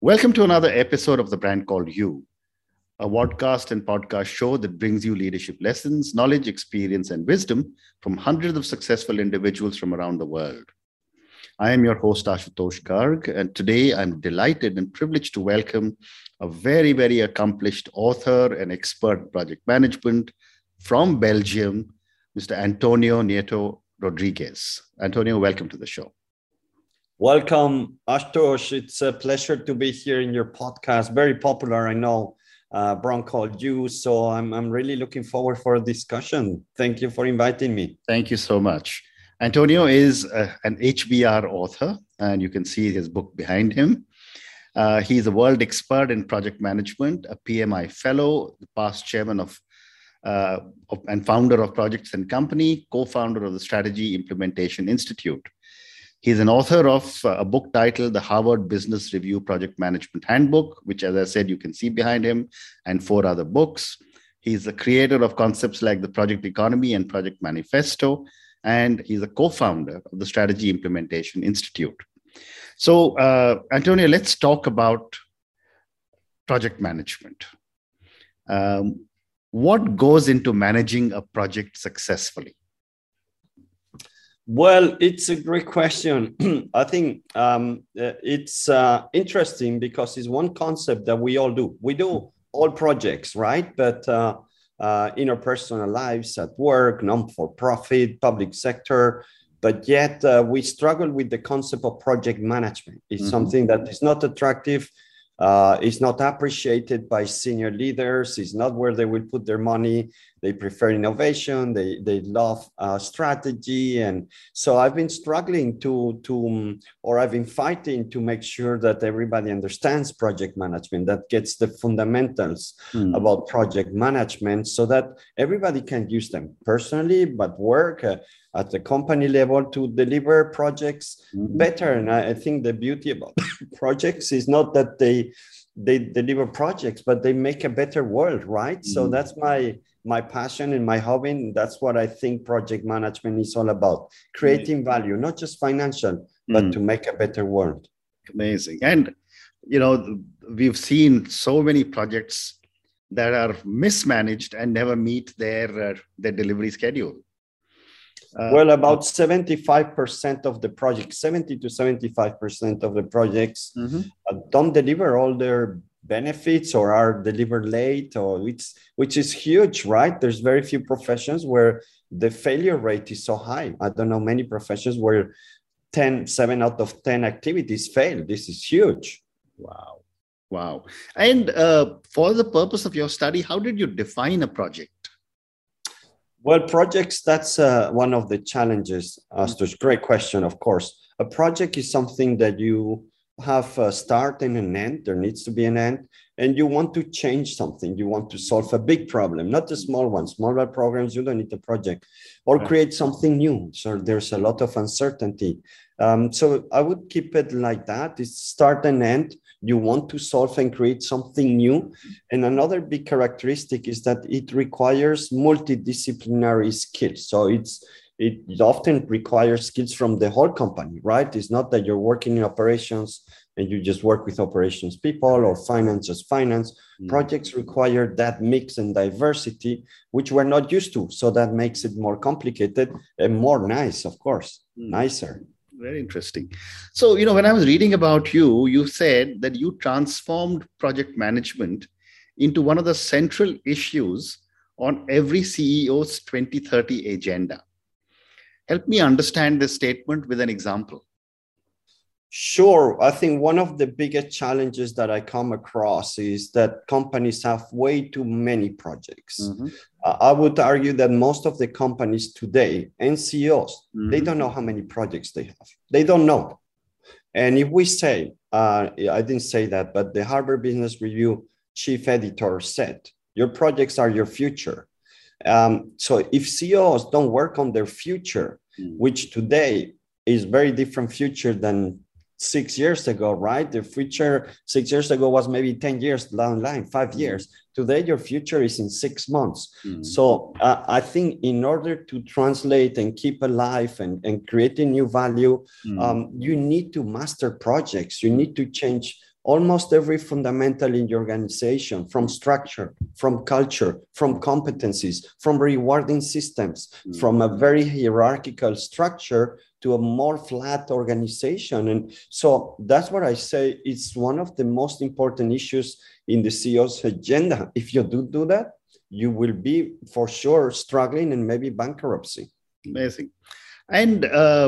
Welcome to another episode of The Brand Called You, a podcast and podcast show that brings you leadership lessons, knowledge, experience, and wisdom from hundreds of successful individuals from around the world. I am your host, Ashutosh Garg, and today I'm delighted and privileged to welcome a very, very accomplished author and expert in project management from Belgium, Mr. Antonio Nieto Rodriguez. Antonio, welcome to the show. Welcome, Ashutosh. It's a pleasure to be here in your podcast. Very popular, I know, Brand Called You. So I'm really looking forward for a discussion. Thank you for inviting me. Thank you so much. Antonio is an HBR author, and you can see his book behind him. He's a world expert in project management, a PMI fellow, the past chairman of and founder of Projects and Company, co-founder of the Strategy Implementation Institute. He's an author of a book titled The Harvard Business Review Project Management Handbook, which, as I said, you can see behind him, and 4 other books. He's the creator of concepts like the Project Economy and Project Manifesto, and he's a co-founder of the Strategy Implementation Institute. So, Antonio, let's talk about project management. What goes into managing a project successfully? Well, it's a great question. I think it's interesting because it's one concept that we all do. We do all projects, right? But in our personal lives, at work, non-for-profit, public sector, but yet we struggle with the concept of project management. It's something that is not attractive. It's not appreciated by senior leaders. It's not where they will put their money. They prefer innovation. They love strategy. And so I've been struggling or I've been fighting to make sure that everybody understands project management, that gets the fundamentals about project management so that everybody can use them personally, but work at the company level to deliver projects better. And I think the beauty about projects is not that they deliver projects, but they make a better world, right? So that's my passion and my hobby. And that's what I think project management is all about, creating value, not just financial, but to make a better world. Amazing. And, you know, we've seen so many projects that are mismanaged and never meet their delivery schedule. Well, about 75% of the projects, 70 to 75% of the projects don't deliver all their benefits or are delivered late, which is huge, right? There's very few professions where the failure rate is so high. I don't know many professions where 7 out of 10 activities fail. This is huge. Wow. And for the purpose of your study, how did you define a project? Well, projects, that's one of the challenges. Great question, of course. A project is something that you have a start and an end. There needs to be an end. And you want to change something. You want to solve a big problem, not the small ones. Smaller programs, you don't need a project. Or create something new. So there's a lot of uncertainty. So I would keep it like that. It's start and end. You want to solve and create something new. And another big characteristic is that it requires multidisciplinary skills. So it often requires skills from the whole company, right? It's not that you're working in operations and you just work with operations people or finance, just finance. Projects require that mix and diversity, which we're not used to. So that makes it more complicated and more nice, of course, nicer. Very interesting. So, you know, when I was reading about you, you said that you transformed project management into one of the central issues on every CEO's 2030 agenda. Help me understand this statement with an example. Sure. I think one of the biggest challenges that I come across is that companies have way too many projects. I would argue that most of the companies today and CEOs, they don't know how many projects they have. They don't know. And if we say, I didn't say that, but the Harvard Business Review chief editor said, your projects are your future. So if CEOs don't work on their future, which today is very different future than 6 years ago, right? The future 6 years ago was maybe 10 years down the line, 5 years. Today, your future is in 6 months. So I think in order to translate and keep alive and create a new value, you need to master projects. You need to change almost every fundamental in the organization, from structure, from culture, from competencies, from rewarding systems, from a very hierarchical structure to a more flat organization. And so that's what I say, it's one of the most important issues in the CEO's agenda. If you do that, you will be for sure struggling and maybe bankruptcy. Amazing. And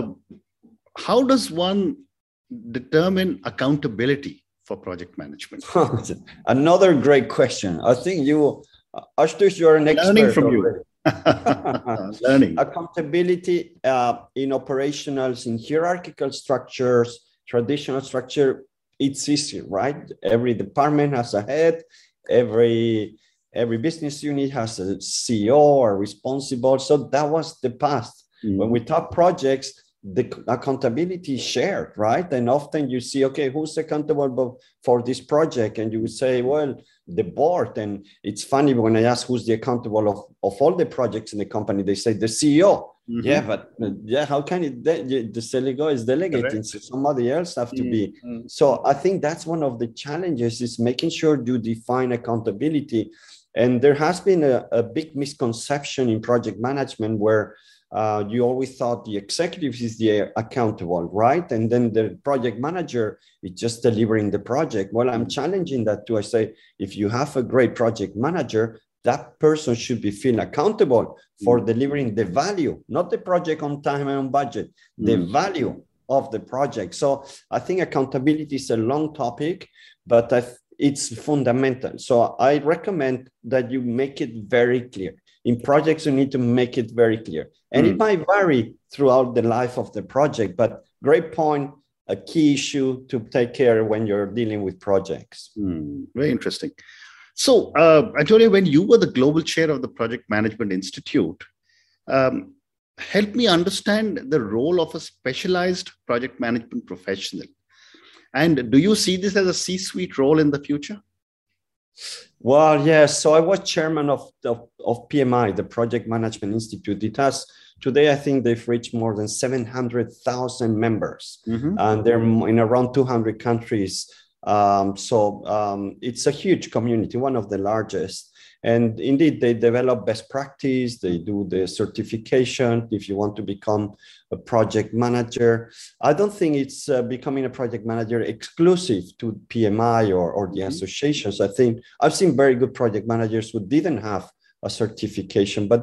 how does one determine accountability for project management? Another great question. I think you, Ashutosh, you're an expert. Learning from you. Learning. Accountability in operationals, in hierarchical structures, traditional structure, it's easy, right? Every department has a head, every business unit has a CEO or responsible. So that was the past. When we talk projects, the accountability is shared, right? And often you see, okay, who's accountable for this project? And you would say, well, the board. And it's funny when I ask who's the accountable of all the projects in the company, they say the CEO. Yeah, but how can it, the CEO is delegating, so somebody else have to be. So I think that's one of the challenges, is making sure you define accountability. And there has been a big misconception in project management where you always thought the executive is the accountable, right? And then the project manager is just delivering the project. Well, I'm challenging that too. I say, if you have a great project manager, that person should be feel accountable for delivering the value, not the project on time and on budget, the value of the project. So I think accountability is a long topic, but it's fundamental. So I recommend that you make it very clear. In projects, you need to make it very clear. And it might vary throughout the life of the project, but great point, a key issue to take care when you're dealing with projects. Very interesting. So, Antonio, when you were the global chair of the Project Management Institute, help me understand the role of a specialized project management professional. And do you see this as a C-suite role in the future? Well, yes. So I was chairman of PMI, the Project Management Institute. It has, today, I think they've reached more than 700,000 members, and they're in around 200 countries. It's a huge community, one of the largest. And indeed, they develop best practice. They do the certification if you want to become a project manager. I don't think it's becoming a project manager exclusive to PMI or the associations. I think I've seen very good project managers who didn't have a certification, but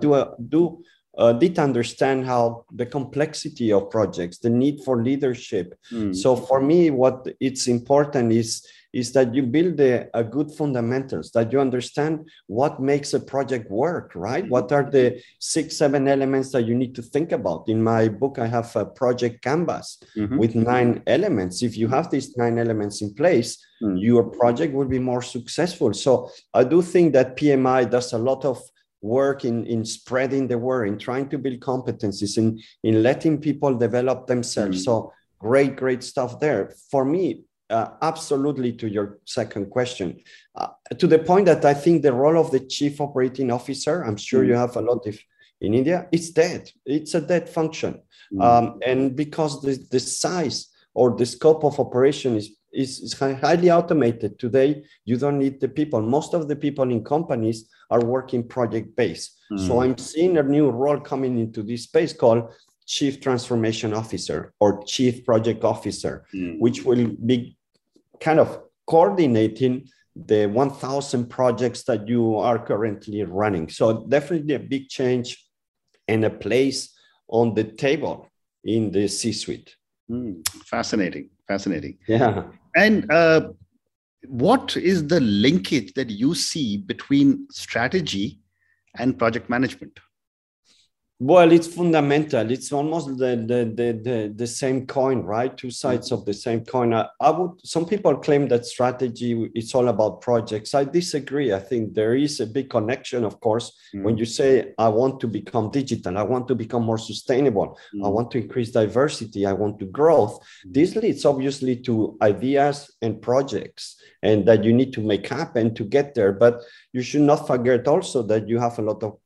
did understand how the complexity of projects, the need for leadership. So for me, what it's important is that you build a good fundamentals, that you understand what makes a project work, right? What are the 6-7 elements that you need to think about? In my book, I have a project canvas with 9 elements. If you have these 9 elements in place, your project will be more successful. So I do think that PMI does a lot of work in spreading the word, in trying to build competencies, in letting people develop themselves. So great stuff there. For me, absolutely, to your second question, to the point that I think the role of the chief operating officer, I'm sure you have a lot in India, it's dead. It's a dead function. And because the size or the scope of operation is highly automated today, you don't need the people. Most of the people in companies are working project-based. So I'm seeing a new role coming into this space called Chief Transformation Officer or Chief Project Officer, which will be kind of coordinating the 1,000 projects that you are currently running. So definitely a big change and a place on the table in the C-suite. Fascinating. Yeah. And what is the linkage that you see between strategy and project management? Well, it's fundamental. It's almost the same coin, right? Two sides of the same coin. Some people claim that strategy is all about projects. I disagree. I think there is a big connection, of course, when you say, I want to become digital, I want to become more sustainable, I want to increase diversity, I want to grow. This leads obviously to ideas and projects, and that you need to make happen to get there. But you should not forget also that you have a lot of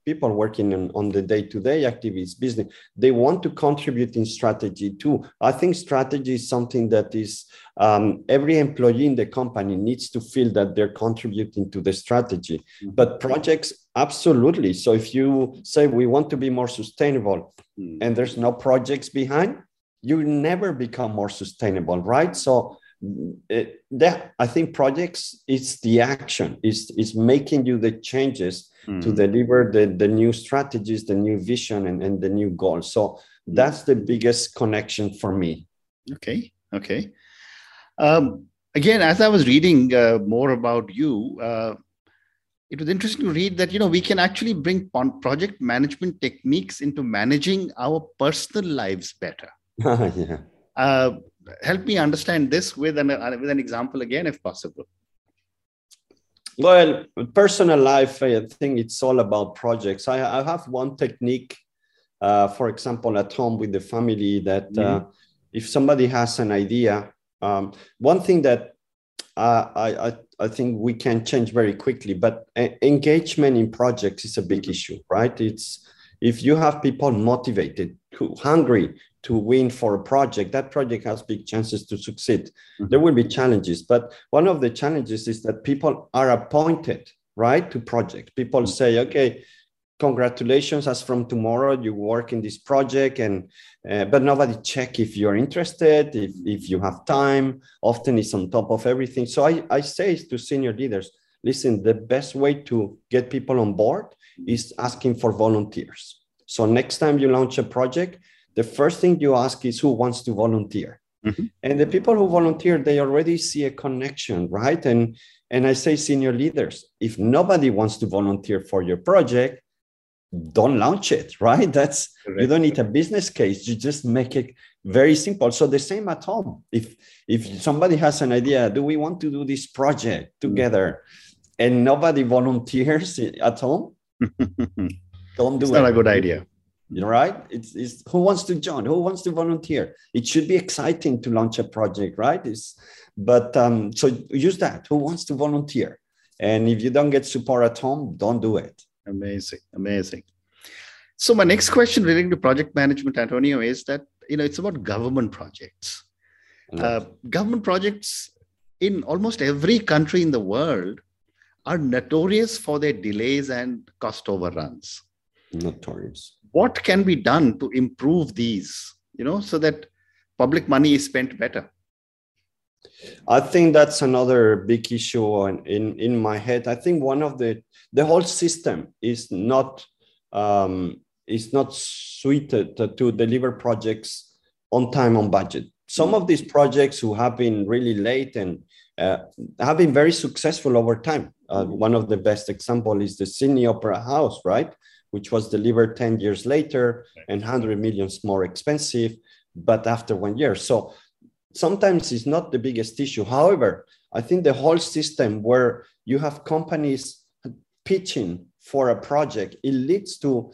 people working on the day-to-day activities, business, they want to contribute in strategy too. I think strategy is something that is every employee in the company needs to feel that they're contributing to the strategy. Mm-hmm. But projects, absolutely. So if you say we want to be more sustainable and there's no projects behind, you never become more sustainable, right? So I think projects, it's the action, is making you the changes to deliver the new strategies, the new vision, and the new goals. So that's the biggest connection for me. Okay. Again, as I was reading more about you, it was interesting to read that, we can actually bring project management techniques into managing our personal lives better. Yeah. Help me understand this with an example again, if possible. Well, personal life, I think it's all about projects. I have one technique, for example, at home with the family, that if somebody has an idea, one thing that I think we can change very quickly, but engagement in projects is a big issue, right? It's if you have people motivated, hungry to win for a project, that project has big chances to succeed. There will be challenges, but one of the challenges is that people are appointed, right, to project. People say, okay, congratulations, as from tomorrow you work in this project, and but nobody check if you're interested, if you have time. Often it's on top of everything. So I say to senior leaders, listen, the best way to get people on board is asking for volunteers. So next time you launch a project, the first thing you ask is who wants to volunteer. And the people who volunteer, they already see a connection, right? And I say, senior leaders, if nobody wants to volunteer for your project, don't launch it, right? That's correct. You don't need a business case. You just make it very simple. So the same at home. If somebody has an idea, do we want to do this project together, and nobody volunteers at home, don't do it. It's not a good idea. Right? It's who wants to join? Who wants to volunteer? It should be exciting to launch a project, right? So use that. Who wants to volunteer? And if you don't get support at home, don't do it. Amazing. So my next question relating to project management, Antonio, is that, it's about government projects. Government projects in almost every country in the world are notorious for their delays and cost overruns. Notorious. What can be done to improve these, so that public money is spent better? I think that's another big issue in my head. I think one of the whole system is not suited to deliver projects on time, on budget. Some of these projects who have been really late and have been very successful over time. One of the best example is the Sydney Opera House, right? Which was delivered 10 years later and 100 million more expensive, but after 1 year. So sometimes it's not the biggest issue. However, I think the whole system where you have companies pitching for a project, it leads to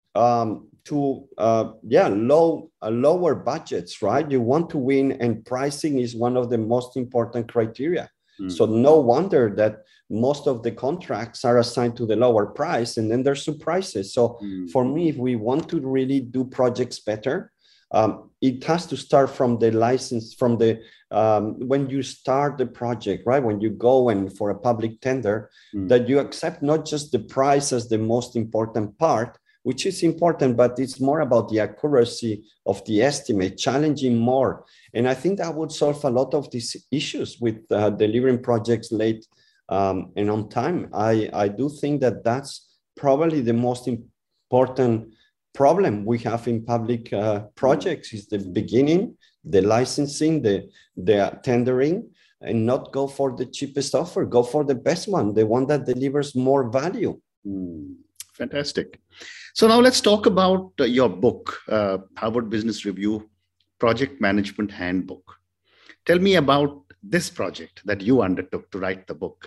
lower budgets, right? You want to win, and pricing is one of the most important criteria. So no wonder that most of the contracts are assigned to the lower price, and then there's surprises. So for me, if we want to really do projects better, it has to start from the license, from the when you start the project, right? When you go and for a public tender, that you accept not just the price as the most important part, which is important, but it's more about the accuracy of the estimate, challenging more. And I think that would solve a lot of these issues with delivering projects late and on time. I do think that that's probably the most important problem we have in public projects is the beginning, the licensing, the tendering, and not go for the cheapest offer, go for the best one, the one that delivers more value. Fantastic. So now let's talk about your book, Harvard Business Review, Project Management Handbook. Tell me about this project that you undertook to write the book.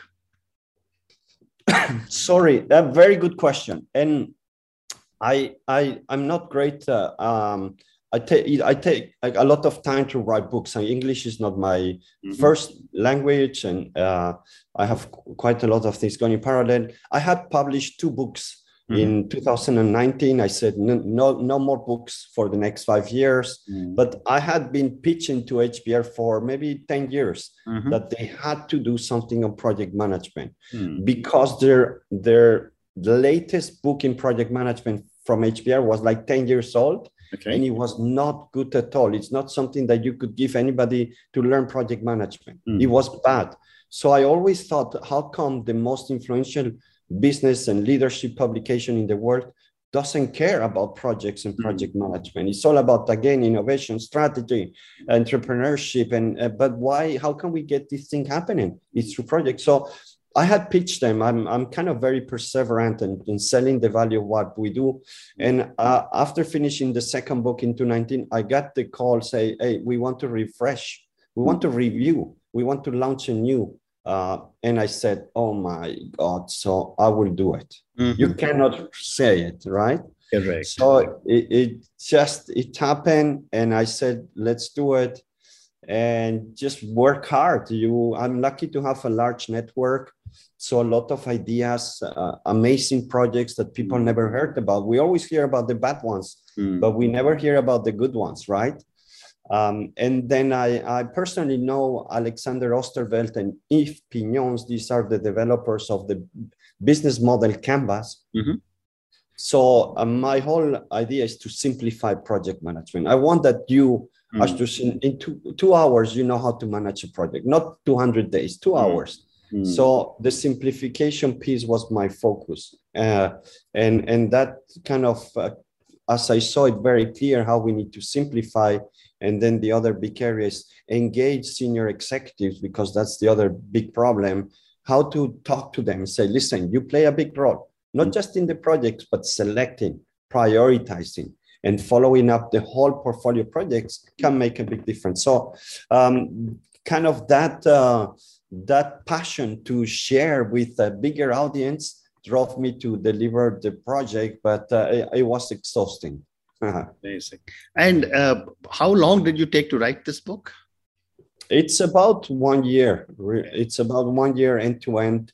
Sorry, a very good question. And I'm not great. I take a lot of time to write books. And English is not my first language, and I have quite a lot of things going in parallel. I had published 2 books In 2019, I said, no more books for the next 5 years. But I had been pitching to HBR for maybe 10 years that they had to do something on project management because the latest book in project management from HBR was like 10 years old. Okay. And it was not good at all. It's not something that you could give anybody to learn project management. It was bad. So I always thought, how come the most influential business and leadership publication in the world doesn't care about projects and project management? It's all about, again, innovation, strategy, entrepreneurship. But why? How can we get this thing happening? It's through projects. So I had pitched them. I'm kind of very perseverant in selling the value of what we do. And after finishing the second book in 2019, I got the call say, hey, we want to refresh. We want to review. We want to launch a new. And I said, oh my God, so I will do it. You cannot say it, right? Correct. So it happened. And I said, let's do it. And just work hard. I'm lucky to have a large network. So a lot of ideas, amazing projects that people never heard about. We always hear about the bad ones, but we never hear about the good ones, right? And then I personally know Alexander Osterwelt and Yves Pignons. These are the developers of the business model Canvas. So my whole idea is to simplify project management. I want that you, Ashdus, in 2 hours, you know how to manage a project, not 200 days, 2 hours. So the simplification piece was my focus. And that kind of, as I saw it very clear how we need to simplify. And then the other big area is engage senior executives, because that's the other big problem, how to talk to them and say, listen, you play a big role, not just in the projects, but selecting, prioritizing, and following up the whole portfolio of projects can make a big difference. So kind of that passion to share with a bigger audience drove me to deliver the project, but it was exhausting. Amazing. And how long did you take to write this book? It's about 1 year. It's about 1 year end to end.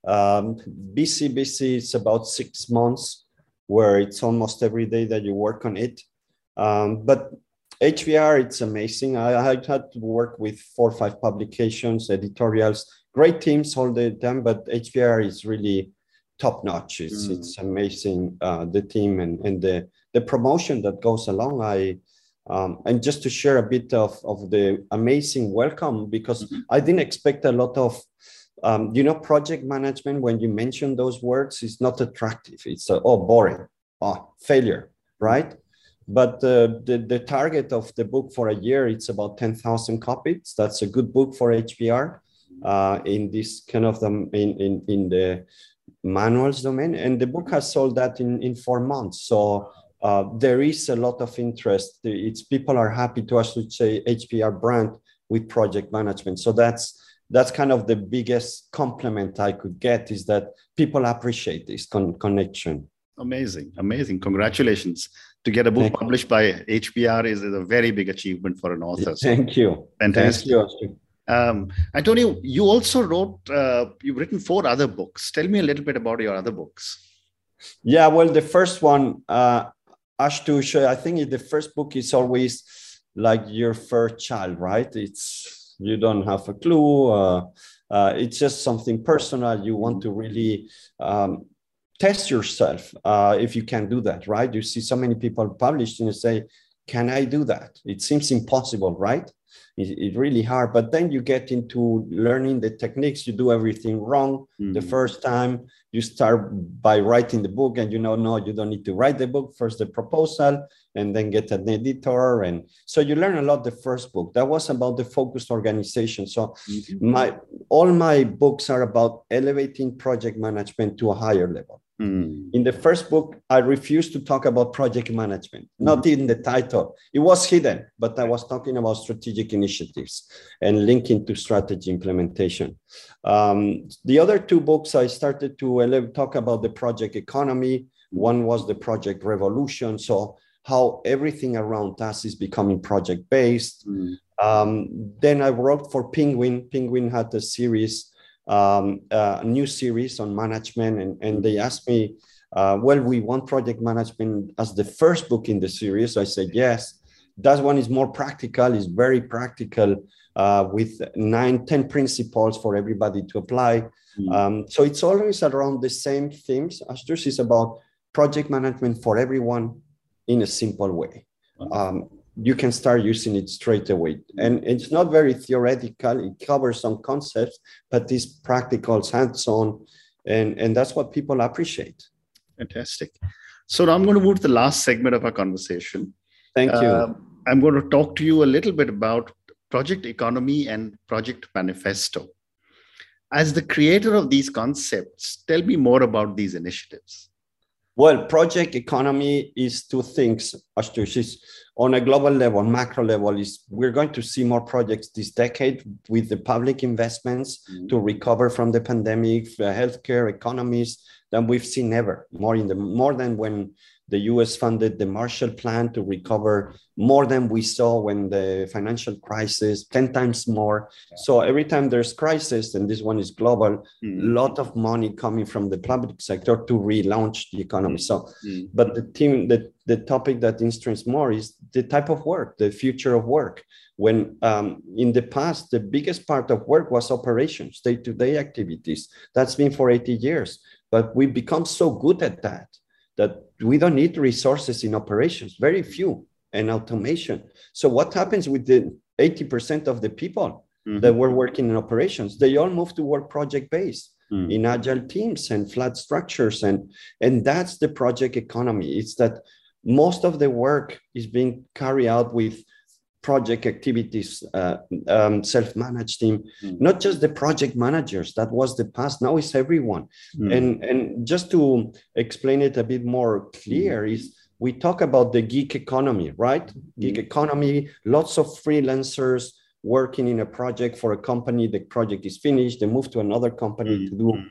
BC, it's about 6 months, where it's almost every day that you work on it. But HBR, it's amazing. I had to work with 4 or 5 publications, editorials, great teams all the time, but HBR is really top notch. It's amazing, the team and the promotion that goes along. And just to share a bit of the amazing welcome, because I didn't expect a lot of, project management, when you mention those words, is not attractive. It's, boring, failure, right? But the target of the book for a year, it's about 10,000 copies. That's a good book for HBR in this kind of in the manuals domain. And the book has sold that in 4 months. So there is a lot of interest. People are happy to associate HBR brand with project management. So that's kind of the biggest compliment I could get, is that people appreciate this connection. Amazing. Congratulations. To get a book published by HBR is a very big achievement for an author. Thank you. Fantastic. Thank you. Antonio, you also you've written 4 other books. Tell me a little bit about your other books. Yeah, well, the first one, Ashdus, I think the first book is always like your first child, right? You don't have a clue. It's just something personal. You want to really test yourself if you can do that, right? You see so many people published and you say, can I do that? It seems impossible, right? It's really hard. But then you get into learning the techniques. You do everything wrong the first time. You start by writing the book, and no, you don't need to write the book. First the proposal, and then get an editor. And so you learn a lot the first book. That was about the focused organization. So all my books are about elevating project management to a higher level. In the first book, I refused to talk about project management, not in the title. It was hidden, but I was talking about strategic initiatives and linking to strategy implementation. The other 2 books, I started to talk about the project economy. One was the project revolution. So how everything around us is becoming project-based. Then I wrote for Penguin. Penguin had a series, a new series on management, and they asked me, well, we want project management as the first book in the series. So I said, yes, that one is more practical, is very practical, with 9-10 principles for everybody to apply. So it's always around the same themes. Ashdus is about project management for everyone in a simple way. You can start using it straight away. And it's not very theoretical. It covers some concepts, but it's practical, hands-on, and that's what people appreciate. Fantastic. So now I'm going to move to the last segment of our conversation. Thank you. I'm going to talk to you a little bit about Project Economy and Project Manifesto. As the creator of these concepts, tell me more about these initiatives. Well, Project Economy is two things, Ashdus. On a global level, macro level, is we're going to see more projects this decade with the public investments to recover from the pandemic, healthcare, economies, than we've seen ever. More than when the US funded the Marshall Plan to recover, more than we saw when the financial crisis, 10 times more. So every time there's crisis, and this one is global, a lot of money coming from the public sector to relaunch the economy. So, but the topic that interests more is the type of work, the future of work. When in the past, the biggest part of work was operations, day-to-day activities. That's been for 80 years, but we've become so good at that we don't need resources in operations, very few, and automation. So what happens with the 80% of the people that were working in operations? They all move to work project-based in agile teams and flat structures. And that's the project economy. It's that most of the work is being carried out with project activities, self-managed team, not just the project managers. That was the past. Now it's everyone. And just to explain it a bit more clear is we talk about the gig economy, right? Gig economy, lots of freelancers working in a project for a company. The project is finished, they move to another company to do.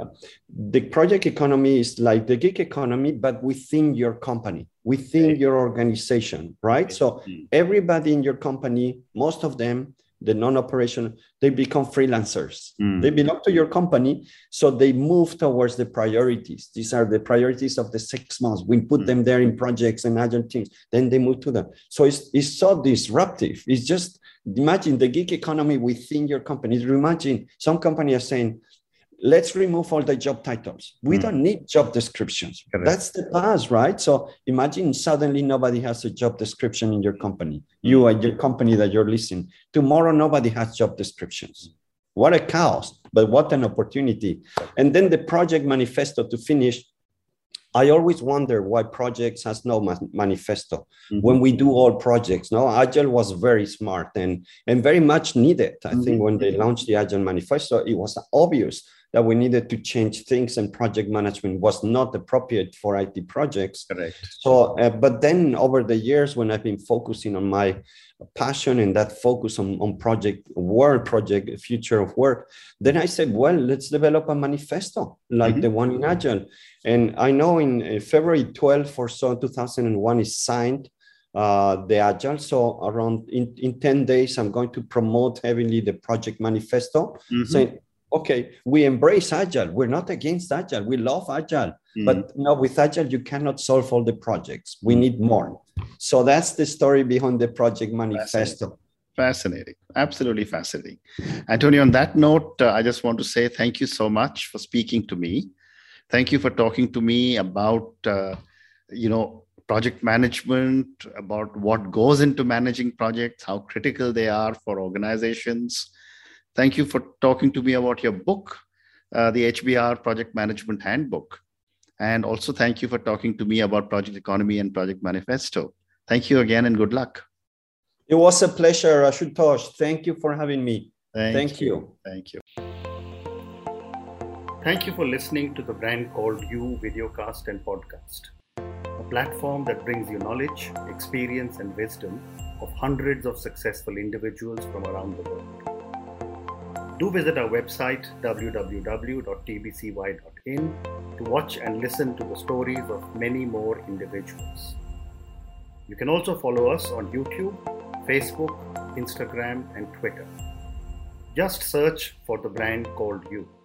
The project economy is like the gig economy, but within your company, within your organization, right? So everybody in your company, most of them, the non-operational, they become freelancers. They belong to your company, so they move towards the priorities. These are the priorities of the 6 months. We put them there in projects and agile teams, then they move to them. So it's so disruptive. It's just, imagine the gig economy within your company. Imagine some companies are saying, let's remove all the job titles. We don't need job descriptions. Correct. That's the past, right? So imagine suddenly nobody has a job description in your company. You and your company that you're listening. Tomorrow, nobody has job descriptions. What a chaos, but what an opportunity. And then the project manifesto to finish. I always wonder why projects has no manifesto. When we do all projects, no, Agile was very smart and very much needed. I think when they launched the Agile manifesto, it was obvious that we needed to change things, and project management was not appropriate for IT projects. Correct. So, but then over the years, when I've been focusing on my passion and that focus on project, future of work, then I said, well, let's develop a manifesto like the one in Agile. And I know in February 12th or so, 2001 is signed the Agile. So around in 10 days, I'm going to promote heavily the project manifesto, saying, okay, we embrace Agile. We're not against Agile. We love Agile. But no, with Agile, you cannot solve all the projects. We need more. So that's the story behind the project manifesto. Fascinating. Absolutely fascinating. Antonio, on that note, I just want to say thank you so much for speaking to me. Thank you for talking to me about, project management, about what goes into managing projects, how critical they are for organizations. Thank you for talking to me about your book, the HBR Project Management Handbook. And also thank you for talking to me about Project Economy and Project Manifesto. Thank you again and good luck. It was a pleasure, Ashutosh. Thank you for having me. Thank you. Thank you. Thank you for listening to the Brand Called You videocast and podcast, a platform that brings you knowledge, experience, and wisdom of hundreds of successful individuals from around the world. Do visit our website www.tbcy.in to watch and listen to the stories of many more individuals. You can also follow us on YouTube, Facebook, Instagram, and Twitter. Just search for the Brand Called You.